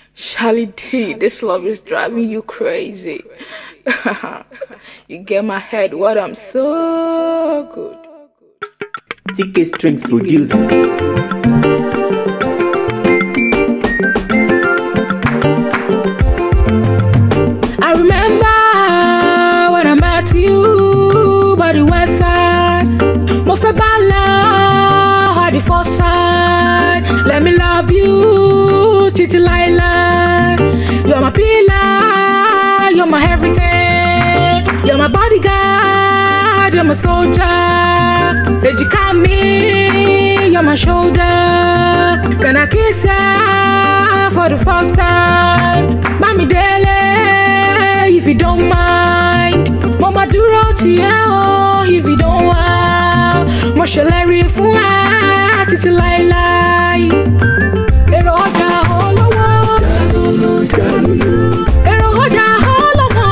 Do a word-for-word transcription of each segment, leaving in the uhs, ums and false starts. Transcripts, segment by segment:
Charlie D, this love is driving you crazy. You get my head, what I'm so good. T K Strings producer. I remember when I met you by the west side. Mo fẹ́ bá lọ at the first side. Let me love you títí láíláí. You're my pillar, you're my everything. You're my bodyguard, you're my soldier. Èjìká mi, you're my shoulder. Can I kiss ya for the first time? Mami délé, if you don't mind. Mama dúró tì ẹ́ o, if you don't want. Mo ṣèlérí fún ẹ títí láíláí. Èrò ọjà olówó. Èrò ọjà olówó.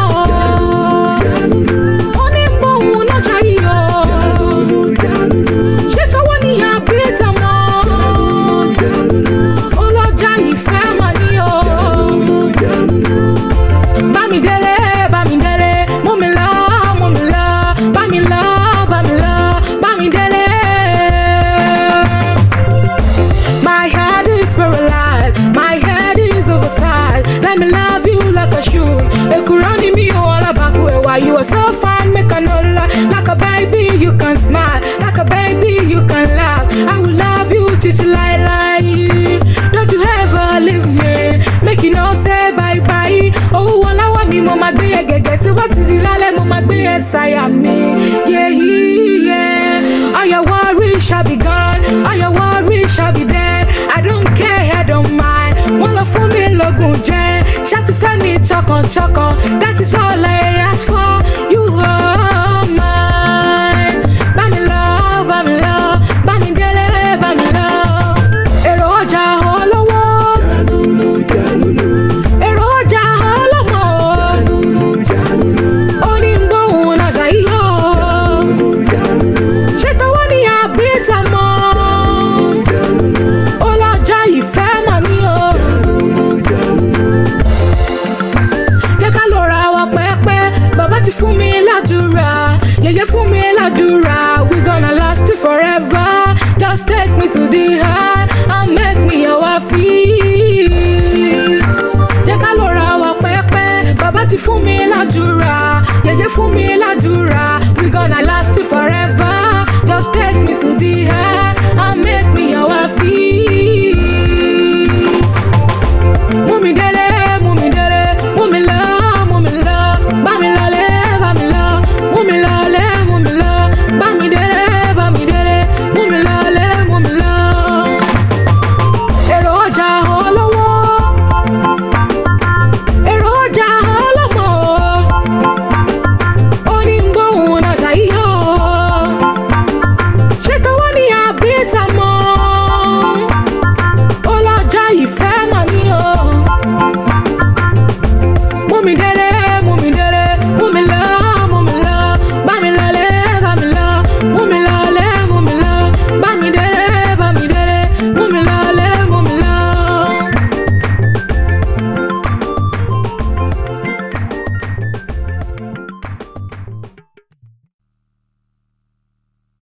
Ó ní bóun lọ́jà yìí o. Ṣé sọ́wọ́ ni àbí tàmọ́? Ọlọ́jà ìfẹ́ mà ní o. Bámidélé, Bámidélé, mú mi lọ, mú mi lọ. Bámi lọ, Bámi lọ, Bámidélé. My head is paralyzed, my head is oversized. Let me love you like a shoe. Ekurani mi o alabaku ewa. You are so fine, make a no lie. Like a baby, you can smile. Like a baby, you can laugh. I will love you títí láíláí. Don't you ever leave me. Make you no say bye bye. Oh, ọláwọ̀ mi mo máa gbé ẹ gẹ́gẹ́. Tí wọ́n ti di lálẹ́ mo máa gbé ẹ sáyà mi. Yeah, yeah. All your worries shall be gone. All your worries shall be dead. I don't care, I don't mind. Wọ́n lọ fún mi lógún jẹ́. Ṣàtúfẹ́ mi tọkàntọkàn.